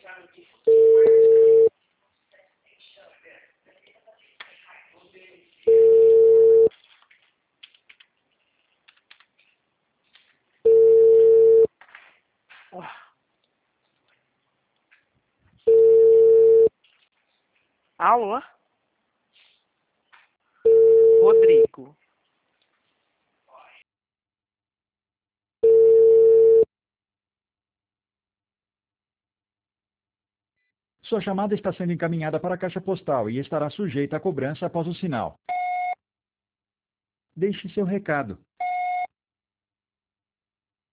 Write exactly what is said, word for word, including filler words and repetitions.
Alô? Rodrigo. Sua chamada está sendo encaminhada para a caixa postal e estará sujeita a cobrança após o sinal. Deixe seu recado.